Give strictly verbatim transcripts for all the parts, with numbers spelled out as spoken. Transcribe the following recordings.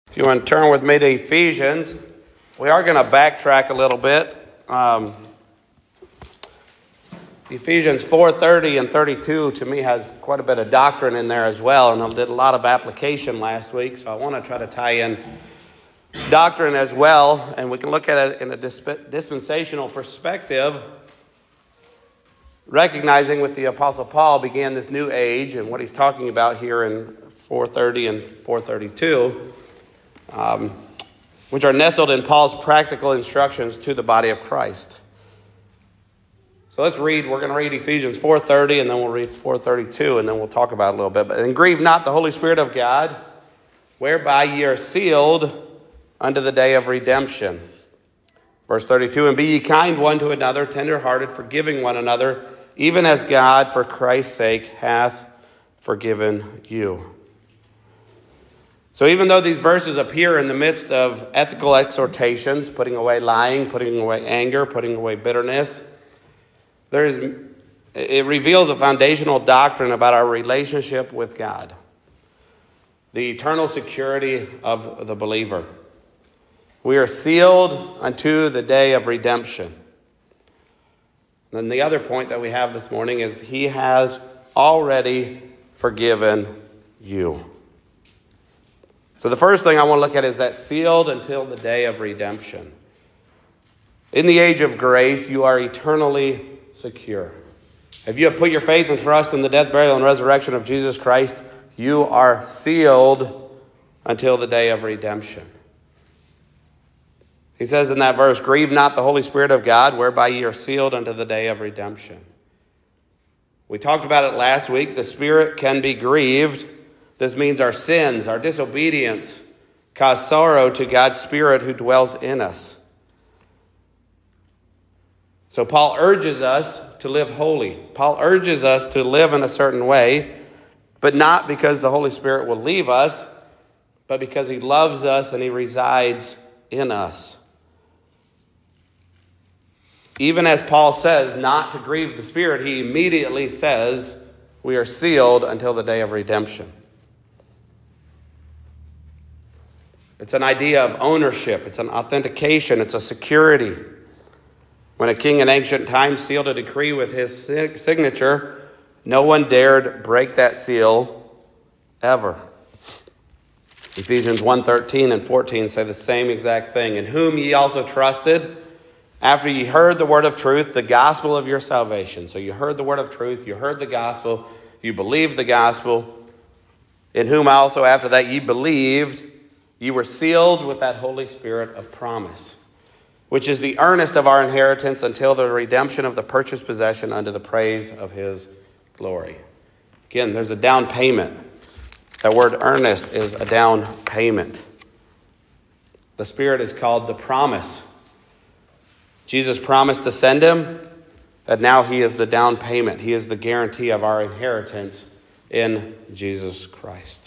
If you want to turn with me to Ephesians, we are going to backtrack a little bit. Um, Ephesians four thirty and thirty-two to me has quite a bit of doctrine in there as well, and I did a lot of application last week, so I want to try to tie in doctrine as well, and we can look at it in a disp- dispensational perspective, recognizing with the Apostle Paul began this new age and what he's talking about here in four thirty and four thirty-two. Um, which are nestled in Paul's practical instructions to the body of Christ. So let's read. We're going to read Ephesians four thirty, and then we'll read four thirty-two, and then we'll talk about it a little bit. But and grieve not the Holy Spirit of God, whereby ye are sealed unto the day of redemption. Verse thirty-two, and be ye kind one to another, tenderhearted, forgiving one another, even as God for Christ's sake hath forgiven you. So even though these verses appear in the midst of ethical exhortations, putting away lying, putting away anger, putting away bitterness, there is, it reveals a foundational doctrine about our relationship with God, the eternal security of the believer. We are sealed unto the day of redemption. Then the other point that we have this morning is He has already forgiven you. So the first thing I want to look at is that sealed until the day of redemption. In the age of grace, you are eternally secure. If you have put your faith and trust in the death, burial, and resurrection of Jesus Christ, you are sealed until the day of redemption. He says in that verse, grieve not the Holy Spirit of God, whereby ye are sealed unto the day of redemption. We talked about it last week. The Spirit can be grieved. This means our sins, our disobedience, cause sorrow to God's Spirit who dwells in us. So Paul urges us to live holy. Paul urges us to live in a certain way, but not because the Holy Spirit will leave us, but because He loves us and He resides in us. Even as Paul says not to grieve the Spirit, he immediately says we are sealed until the day of redemption. It's an idea of ownership. It's an authentication. It's a security. When a king in ancient times sealed a decree with his signature, no one dared break that seal ever. Ephesians one thirteen and fourteen say the same exact thing. In whom ye also trusted, after ye heard the word of truth, the gospel of your salvation. So you heard the word of truth, you heard the gospel, you believed the gospel. In whom also after that ye believed, ye were sealed with that Holy Spirit of promise, which is the earnest of our inheritance until the redemption of the purchased possession unto the praise of His glory. Again, there's a down payment. That word earnest is a down payment. The Spirit is called the promise. Jesus promised to send Him, and now He is the down payment. He is the guarantee of our inheritance in Jesus Christ.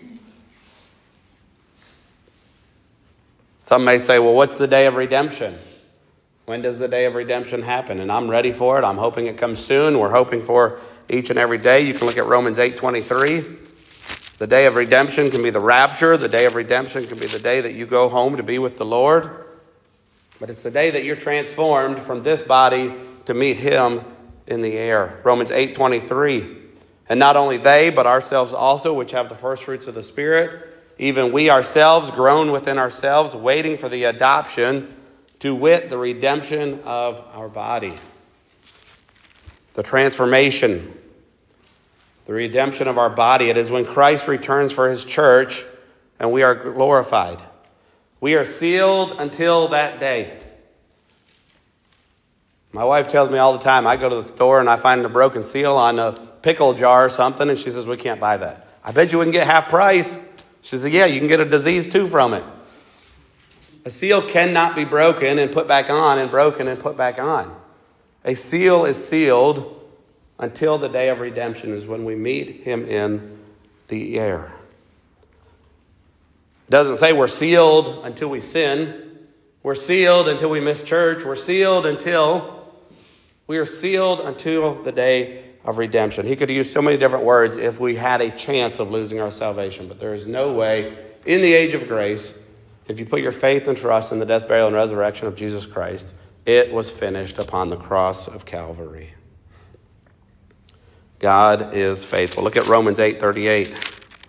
Some may say, well, what's the day of redemption? When does the day of redemption happen? And I'm ready for it. I'm hoping it comes soon. We're hoping for each and every day. You can look at Romans eight twenty-three. The day of redemption can be the rapture. The day of redemption can be the day that you go home to be with the Lord. But it's the day that you're transformed from this body to meet Him in the air. Romans eight twenty-three. And not only they, but ourselves also, which have the first fruits of the Spirit, even we ourselves, groan within ourselves, waiting for the adoption, to wit, the redemption of our body. The transformation, the redemption of our body. It is when Christ returns for His church and we are glorified. We are sealed until that day. My wife tells me all the time, I go to the store and I find a broken seal on a pickle jar or something, and she says, we can't buy that. I bet you wouldn't get half price. She said, yeah, you can get a disease too from it. A seal cannot be broken and put back on and broken and put back on. A seal is sealed until the day of redemption is when we meet Him in the air. It doesn't say we're sealed until we sin. We're sealed until we miss church. We're sealed until we are sealed until the day of redemption. He could use so many different words if we had a chance of losing our salvation, but there is no way in the age of grace, if you put your faith and trust in the death, burial, and resurrection of Jesus Christ, it was finished upon the cross of Calvary. God is faithful. Look at Romans eight thirty-eight.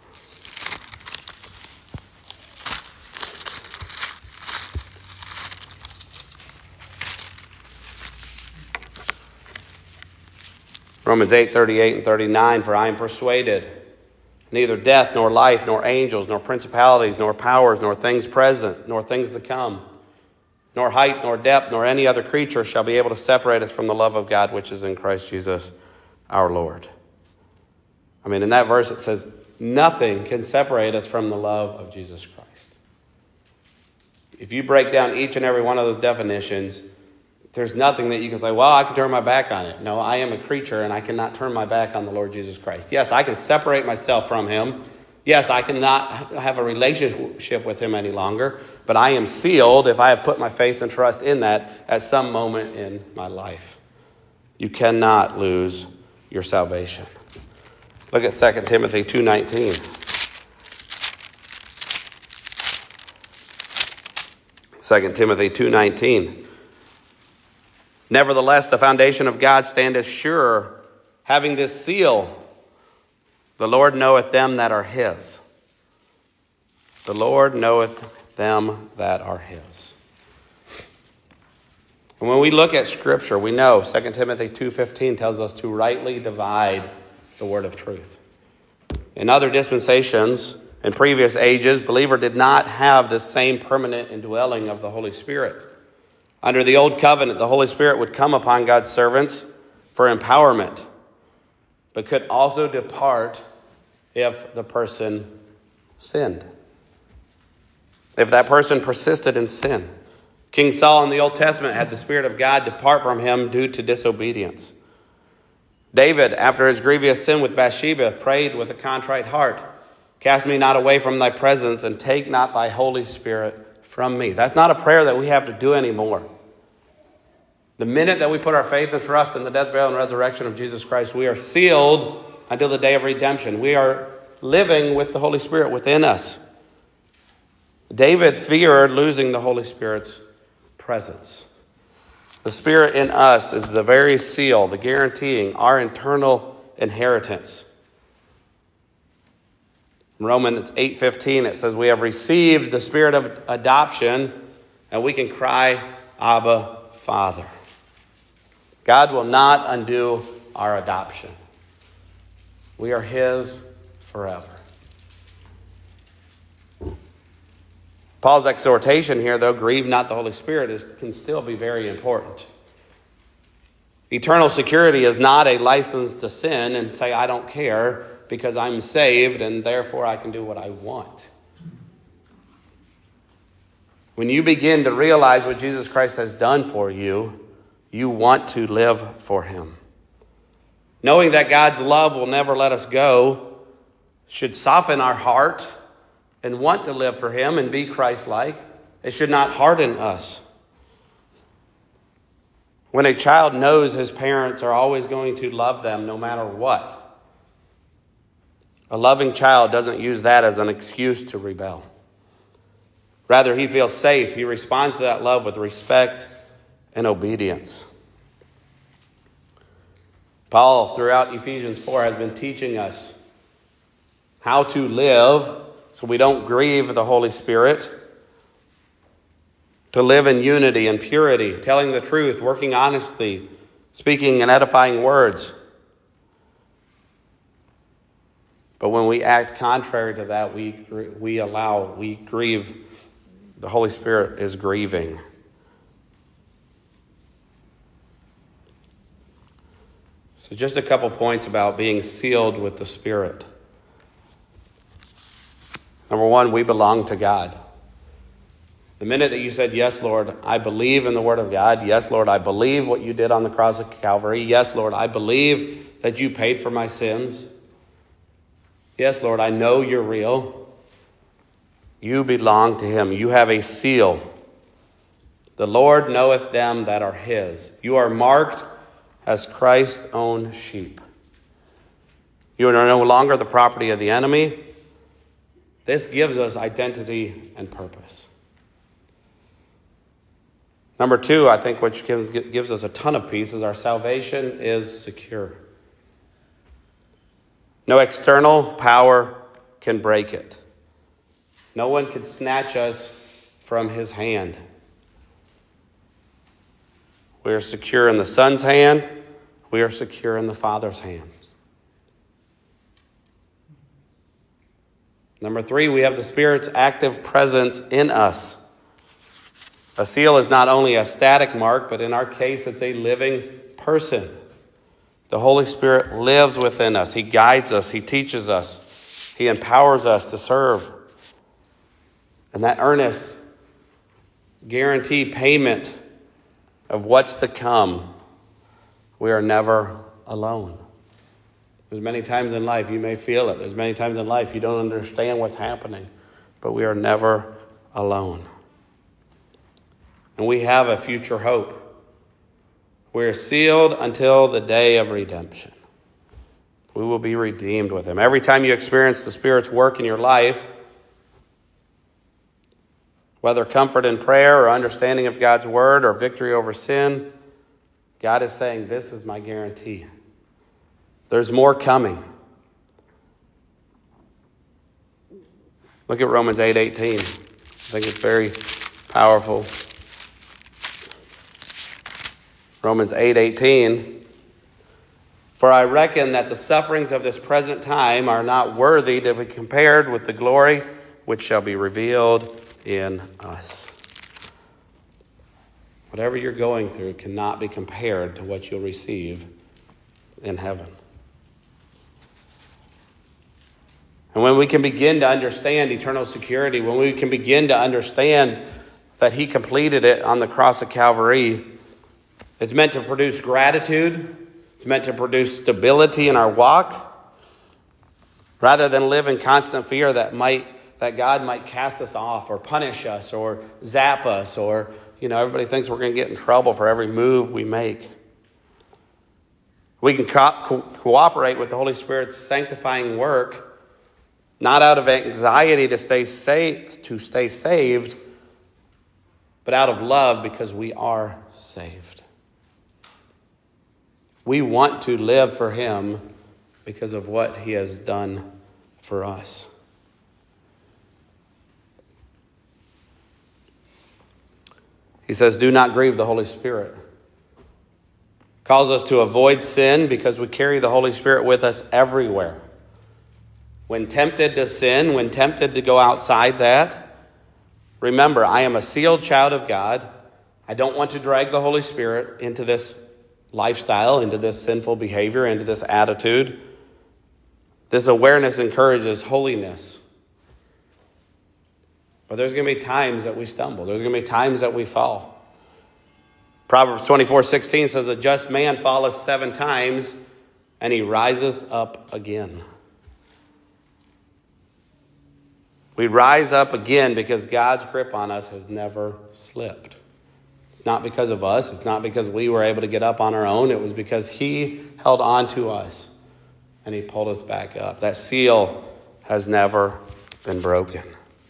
Romans eight thirty-eight and thirty-nine, for I am persuaded neither death, nor life, nor angels, nor principalities, nor powers, nor things present, nor things to come, nor height, nor depth, nor any other creature shall be able to separate us from the love of God which is in Christ Jesus our Lord. I mean, in that verse it says, nothing can separate us from the love of Jesus Christ. If you break down each and every one of those definitions, there's nothing that you can say, well, I can turn my back on it. No, I am a creature and I cannot turn my back on the Lord Jesus Christ. Yes, I can separate myself from him. Yes, I cannot have a relationship with him any longer, but I am sealed if I have put my faith and trust in that at some moment in my life. You cannot lose your salvation. Look at Second Timothy two nineteen. Second Timothy two nineteen. Nevertheless, the foundation of God standeth sure, having this seal, the Lord knoweth them that are his. The Lord knoweth them that are his. And when we look at Scripture, we know Second Timothy two fifteen tells us to rightly divide the word of truth. In other dispensations, in previous ages, believer did not have the same permanent indwelling of the Holy Spirit. Under the old covenant, the Holy Spirit would come upon God's servants for empowerment, but could also depart if the person sinned. If that person persisted in sin. King Saul in the Old Testament had the Spirit of God depart from him due to disobedience. David, after his grievous sin with Bathsheba, prayed with a contrite heart, cast me not away from thy presence and take not thy Holy Spirit from me. That's not a prayer that we have to do anymore. The minute that we put our faith and trust in the death, burial, and resurrection of Jesus Christ, we are sealed until the day of redemption. We are living with the Holy Spirit within us. David feared losing the Holy Spirit's presence. The Spirit in us is the very seal, the guaranteeing our eternal inheritance. In Romans eight fifteen, it says, we have received the Spirit of adoption, and we can cry, Abba, Father. God will not undo our adoption. We are his forever. Paul's exhortation here, though, grieve not the Holy Spirit, is, can still be very important. Eternal security is not a license to sin and say, I don't care because I'm saved and therefore I can do what I want. When you begin to realize what Jesus Christ has done for you, you want to live for him. Knowing that God's love will never let us go should soften our heart and want to live for him and be Christ-like. It should not harden us. When a child knows his parents are always going to love them no matter what, a loving child doesn't use that as an excuse to rebel. Rather, he feels safe. He responds to that love with respect and obedience. Paul, throughout Ephesians four, has been teaching us how to live so we don't grieve the Holy Spirit, to live in unity and purity, telling the truth, working honestly, speaking and edifying words. But when we act contrary to that, we we allow, we grieve. The Holy Spirit is grieving. So just a couple points about being sealed with the Spirit. Number one, we belong to God. The minute that you said, yes, Lord, I believe in the Word of God. Yes, Lord, I believe what you did on the cross of Calvary. Yes, Lord, I believe that you paid for my sins. Yes, Lord, I know you're real. You belong to him. You have a seal. The Lord knoweth them that are his. You are marked as Christ's own sheep. You are no longer the property of the enemy. This gives us identity and purpose. Number two, I think, which gives, gives us a ton of peace, is our salvation is secure. No external power can break it. No one can snatch us from his hand. We are secure in the Son's hand. We are secure in the Father's hand. Number three, we have the Spirit's active presence in us. A seal is not only a static mark, but in our case, it's a living person. The Holy Spirit lives within us. He guides us. He teaches us. He empowers us to serve. And that earnest, guaranteed payment of what's to come, we are never alone. There's many times in life you may feel it. There's many times in life you don't understand what's happening. But we are never alone. And we have a future hope. We are sealed until the day of redemption. We will be redeemed with him. Every time you experience the Spirit's work in your life, whether comfort in prayer or understanding of God's word or victory over sin, God is saying, this is my guarantee. There's more coming. Look at Romans eight eighteen. I think it's very powerful. Romans eight eighteen. For I reckon that the sufferings of this present time are not worthy to be compared with the glory which shall be revealed in us. Whatever you're going through cannot be compared to what you'll receive in heaven. And when we can begin to understand eternal security, when we can begin to understand that he completed it on the cross of Calvary, it's meant to produce gratitude. It's meant to produce stability in our walk, rather than live in constant fear that might that God might cast us off or punish us or zap us, or, you know, everybody thinks we're going to get in trouble for every move we make. We can co- co- cooperate with the Holy Spirit's sanctifying work, not out of anxiety to stay saved, to stay saved, but out of love because we are saved. We want to live for him because of what he has done for us. He says, do not grieve the Holy Spirit. Calls us to avoid sin because we carry the Holy Spirit with us everywhere. When tempted to sin, when tempted to go outside that, remember, I am a sealed child of God. I don't want to drag the Holy Spirit into this lifestyle, into this sinful behavior, into this attitude. This awareness encourages holiness. But there's going to be times that we stumble. There's going to be times that we fall. Proverbs twenty-four sixteen says, a just man falleth seven times, and he rises up again. We rise up again because God's grip on us has never slipped. It's not because of us. It's not because we were able to get up on our own. It was because he held on to us and he pulled us back up. That seal has never been broken.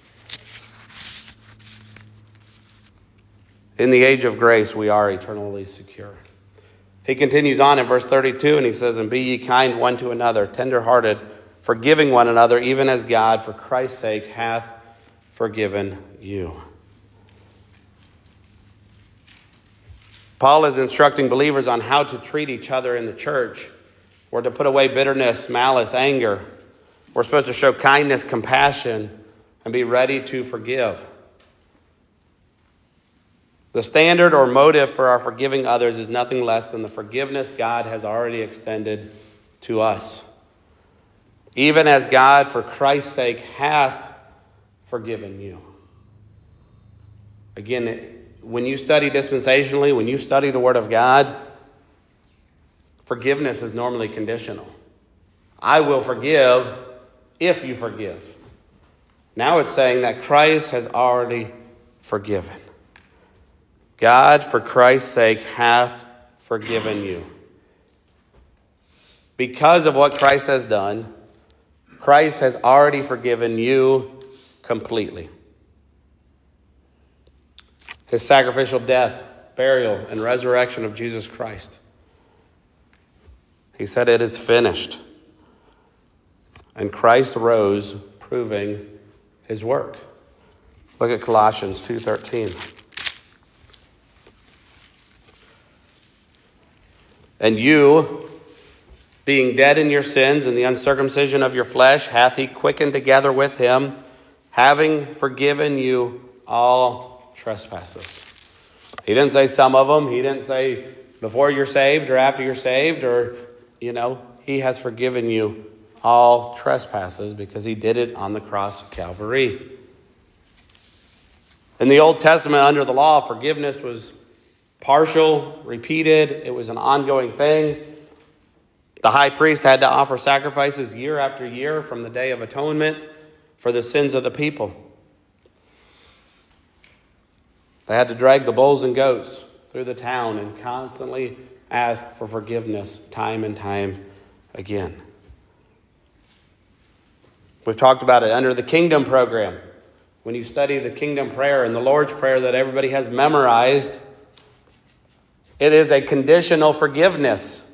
In the age of grace, we are eternally secure. He continues on in verse thirty-two, and he says, and be ye kind one to another, tenderhearted, forgiving one another, even as God, for Christ's sake, hath forgiven you. Paul is instructing believers on how to treat each other in the church. We're to put away bitterness, malice, anger. We're supposed to show kindness, compassion, and be ready to forgive. The standard or motive for our forgiving others is nothing less than the forgiveness God has already extended to us. Even as God, for Christ's sake, hath forgiven you. Again, when you study dispensationally, when you study the Word of God, forgiveness is normally conditional. I will forgive if you forgive. Now it's saying that Christ has already forgiven. God, for Christ's sake, hath forgiven you. Because of what Christ has done, Christ has already forgiven you completely. His sacrificial death, burial, and resurrection of Jesus Christ. He said, "It is finished." And Christ rose, proving his work. Look at Colossians two thirteen. "And you, being dead in your sins and the uncircumcision of your flesh, hath he quickened together with him, having forgiven you all trespasses." He didn't say some of them. He didn't say before you're saved or after you're saved, or, you know, he has forgiven you all trespasses because he did it on the cross of Calvary. In the Old Testament, under the law, forgiveness was partial, repeated. It was an ongoing thing. The high priest had to offer sacrifices year after year from the Day of Atonement for the sins of the people. They had to drag the bulls and goats through the town and constantly ask for forgiveness time and time again. We've talked about it under the Kingdom program. When you study the Kingdom prayer and the Lord's Prayer that everybody has memorized, it is a conditional forgiveness.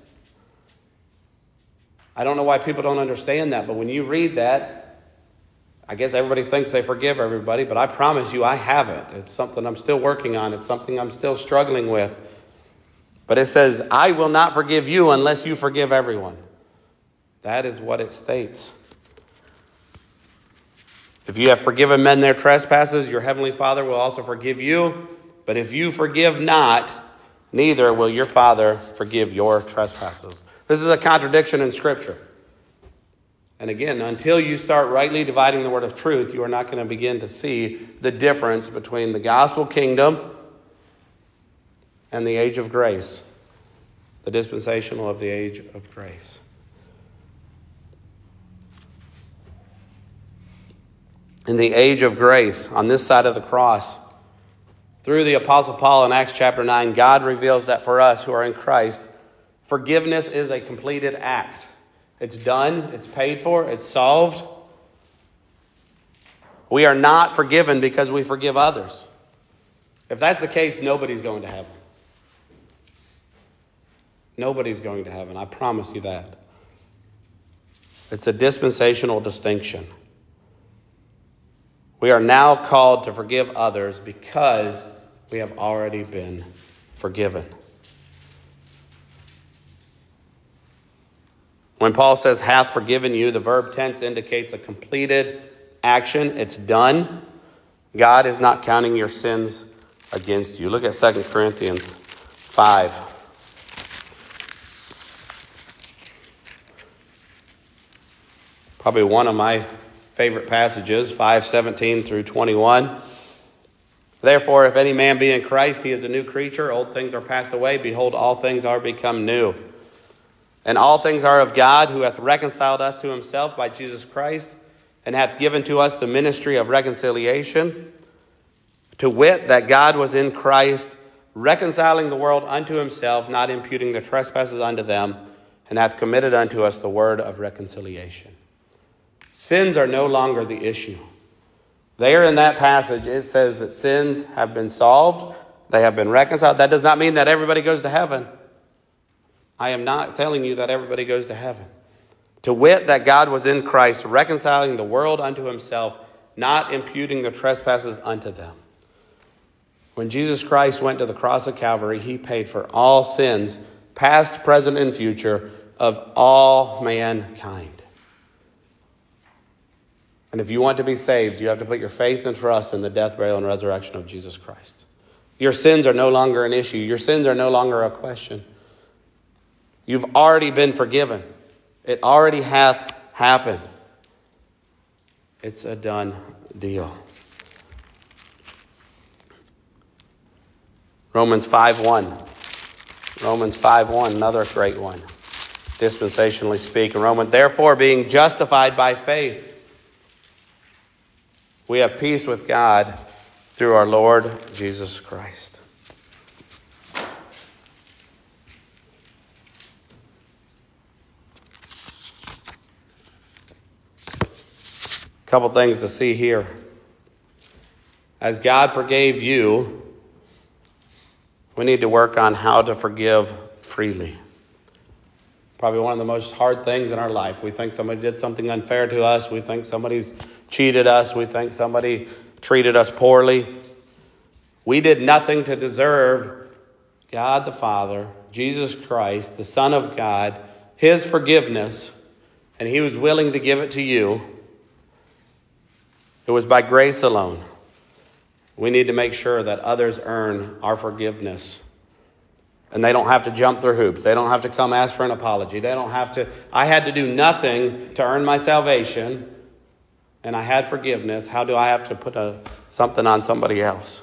I don't know why people don't understand that, but when you read that, I guess everybody thinks they forgive everybody, but I promise you I haven't. It's something I'm still working on. It's something I'm still struggling with. But it says, "I will not forgive you unless you forgive everyone." That is what it states. If you have forgiven men their trespasses, your heavenly Father will also forgive you. But if you forgive not, neither will your Father forgive your trespasses. This is a contradiction in Scripture. And again, until you start rightly dividing the word of truth, you are not going to begin to see the difference between the gospel kingdom and the age of grace, the dispensational of the age of grace. In the age of grace, on this side of the cross, through the Apostle Paul in Acts chapter nine, God reveals that for us who are in Christ, forgiveness is a completed act. It's done, it's paid for, it's solved. We are not forgiven because we forgive others. If that's the case, nobody's going to heaven. Nobody's going to heaven, I promise you that. It's a dispensational distinction. We are now called to forgive others because we have already been forgiven. When Paul says hath forgiven you, the verb tense indicates a completed action. It's done. God is not counting your sins against you. Look at Second Corinthians five. Probably one of my favorite passages, five seventeen through twenty-one. "Therefore, if any man be in Christ, he is a new creature. Old things are passed away. Behold, all things are become new. And all things are of God, who hath reconciled us to himself by Jesus Christ, and hath given to us the ministry of reconciliation, to wit, that God was in Christ, reconciling the world unto himself, not imputing their trespasses unto them, and hath committed unto us the word of reconciliation." Sins are no longer the issue. There in that passage, it says that sins have been solved, they have been reconciled. That does not mean that everybody goes to heaven. I am not telling you that everybody goes to heaven. To wit, that God was in Christ, reconciling the world unto himself, not imputing the trespasses unto them. When Jesus Christ went to the cross of Calvary, he paid for all sins, past, present, and future, of all mankind. And if you want to be saved, you have to put your faith and trust in the death, burial, and resurrection of Jesus Christ. Your sins are no longer an issue. Your sins are no longer a question. You've already been forgiven. It already hath happened. It's a done deal. Romans five one. Romans five one, another great one. Dispensationally speaking. Romans, "Therefore, being justified by faith, we have peace with God through our Lord Jesus Christ." A couple things to see here. as God forgave you, we need to work on how to forgive freely. Probably one of the most hard things in our life. We think somebody did something unfair to us. We think somebody's cheated us. We think somebody treated us poorly. We did nothing to deserve God the Father, Jesus Christ, the Son of God, his forgiveness, and he was willing to give it to you. It was by grace alone. We need to make sure that others earn our forgiveness. And they don't have to jump through hoops. They don't have to come ask for an apology. They don't have to. I had to do nothing to earn my salvation, and I had forgiveness. How do I have to put a, something on somebody else?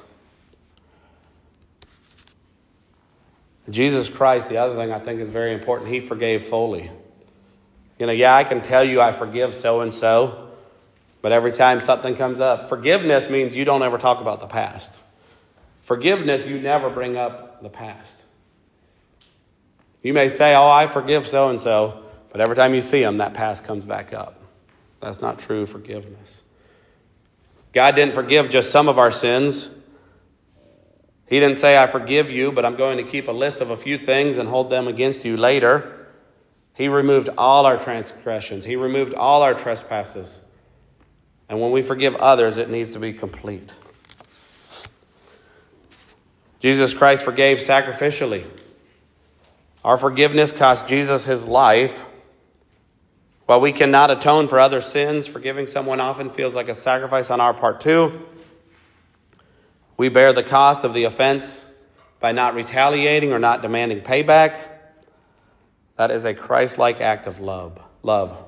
Jesus Christ, the other thing I think is very important, he forgave fully. You know, yeah, I can tell you I forgive so-and-so, but every time something comes up, forgiveness means you don't ever talk about the past. Forgiveness, you never bring up the past. You may say, oh, I forgive so-and-so, but every time you see them, that past comes back up. That's not true forgiveness. God didn't forgive just some of our sins. He didn't say, I forgive you, but I'm going to keep a list of a few things and hold them against you later. He removed all our transgressions. He removed all our trespasses. And when we forgive others, it needs to be complete. Jesus Christ forgave sacrificially. Our forgiveness cost Jesus his life. While we cannot atone for other sins, forgiving someone often feels like a sacrifice on our part too. We bear the cost of the offense by not retaliating or not demanding payback. That is a Christ-like act of love. Love.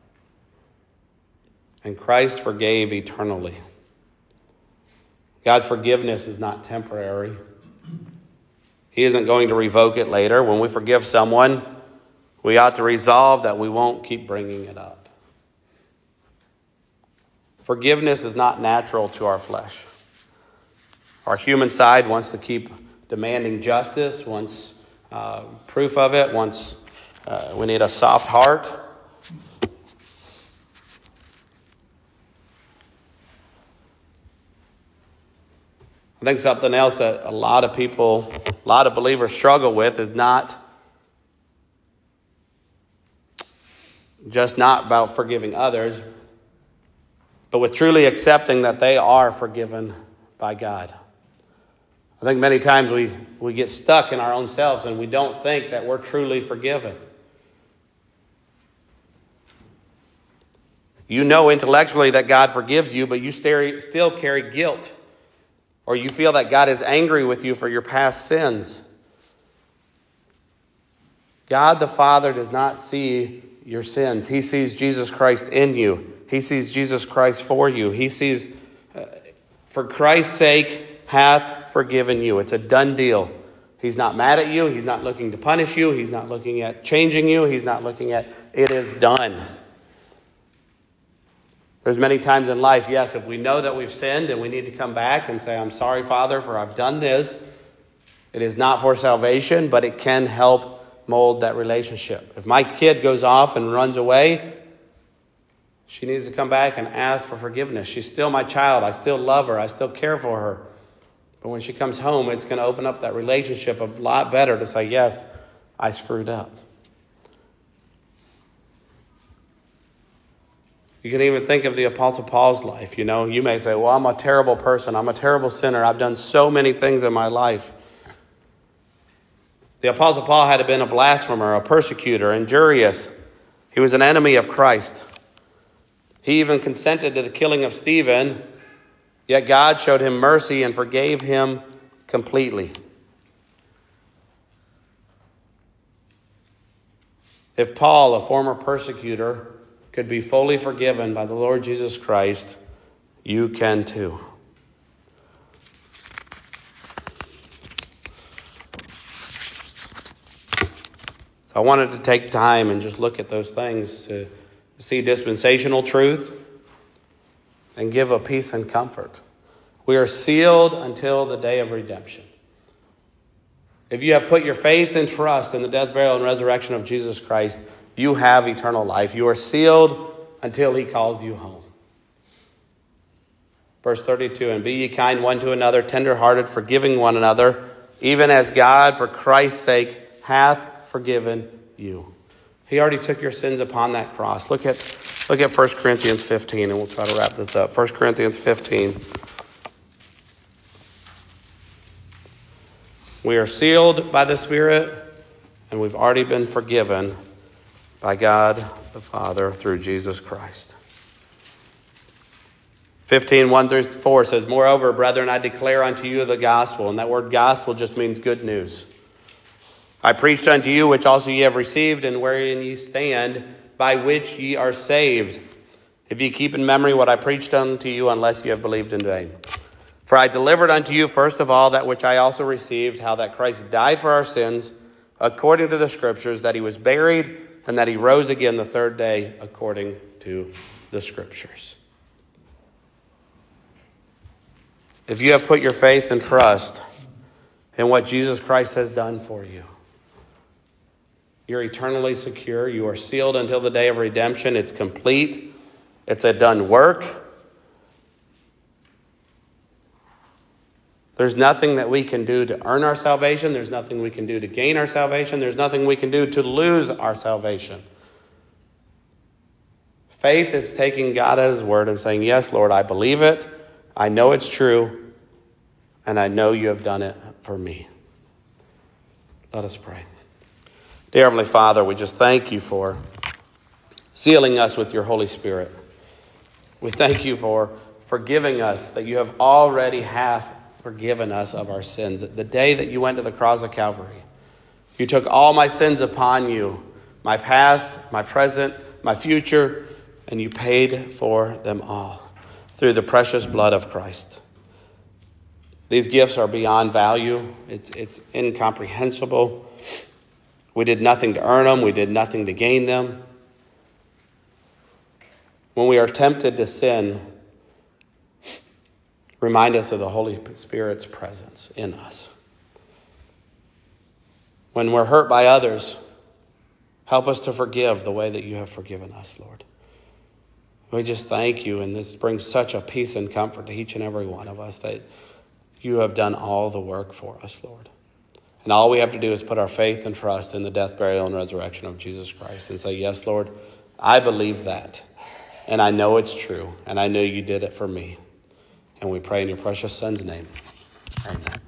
And Christ forgave eternally. God's forgiveness is not temporary. He isn't going to revoke it later. When we forgive someone, we ought to resolve that we won't keep bringing it up. Forgiveness is not natural to our flesh. Our human side wants to keep demanding justice, wants uh, proof of it, wants uh, we need a soft heart. I think something else that a lot of people, a lot of believers struggle with is not just not about forgiving others, but with truly accepting that they are forgiven by God. I think many times we, we get stuck in our own selves and we don't think that we're truly forgiven. You know intellectually that God forgives you, but you still carry guilt. Or you feel that God is angry with you for your past sins. God the Father does not see your sins. He sees Jesus Christ in you. He sees Jesus Christ for you. He sees, uh, for Christ's sake, hath forgiven you. It's a done deal. He's not mad at you. He's not looking to punish you. He's not looking at changing you. He's not looking at, it is done. There's many times in life, yes, if we know that we've sinned and we need to come back and say, I'm sorry, Father, for I've done this. It is not for salvation, but it can help mold that relationship. If my kid goes off and runs away, she needs to come back and ask for forgiveness. She's still my child. I still love her. I still care for her. But when she comes home, it's going to open up that relationship a lot better to say, yes, I screwed up. You can even think of the Apostle Paul's life. You know, you may say, well, I'm a terrible person. I'm a terrible sinner. I've done so many things in my life. The Apostle Paul had been a blasphemer, a persecutor, injurious. He was an enemy of Christ. He even consented to the killing of Stephen, yet God showed him mercy and forgave him completely. If Paul, a former persecutor, could be fully forgiven by the Lord Jesus Christ, you can too. So I wanted to take time and just look at those things to see dispensational truth and give a peace and comfort. We are sealed until the day of redemption. If you have put your faith and trust in the death, burial, and resurrection of Jesus Christ, you have eternal life. You are sealed until he calls you home. Verse thirty-two, and be ye kind one to another, tenderhearted, forgiving one another, even as God, for Christ's sake, hath forgiven you. He already took your sins upon that cross. Look at, look at First Corinthians fifteen, and we'll try to wrap this up. First Corinthians fifteen. We are sealed by the Spirit, and we've already been forgiven by God the Father through Jesus Christ. fifteen, one through four says, moreover, brethren, I declare unto you the gospel. And that word gospel just means good news. I preached unto you, which also ye have received, and wherein ye stand, by which ye are saved, if ye keep in memory what I preached unto you, unless ye have believed in vain. For I delivered unto you first of all that which I also received, how that Christ died for our sins, according to the Scriptures, that he was buried, and that he rose again the third day, according to the Scriptures. If you have put your faith and trust in what Jesus Christ has done for you, you're eternally secure. You are sealed until the day of redemption. It's complete. It's a done work. There's nothing that we can do to earn our salvation. There's nothing we can do to gain our salvation. There's nothing we can do to lose our salvation. Faith is taking God at his word and saying, yes, Lord, I believe it. I know it's true. And I know you have done it for me. Let us pray. Dear Heavenly Father, we just thank you for sealing us with your Holy Spirit. We thank you for forgiving us, that you have already have forgiven us of our sins. The day that you went to the cross of Calvary, you took all my sins upon you, my past, my present, my future, and you paid for them all through the precious blood of Christ. These gifts are beyond value. It's, it's incomprehensible. We did nothing to earn them. We did nothing to gain them. When we are tempted to sin, remind us of the Holy Spirit's presence in us. When we're hurt by others, help us to forgive the way that you have forgiven us, Lord. We just thank you, and this brings such a peace and comfort to each and every one of us that you have done all the work for us, Lord. And all we have to do is put our faith and trust in the death, burial, and resurrection of Jesus Christ and say, yes, Lord, I believe that. And I know it's true. And I know you did it for me. And we pray in your precious Son's name. Amen.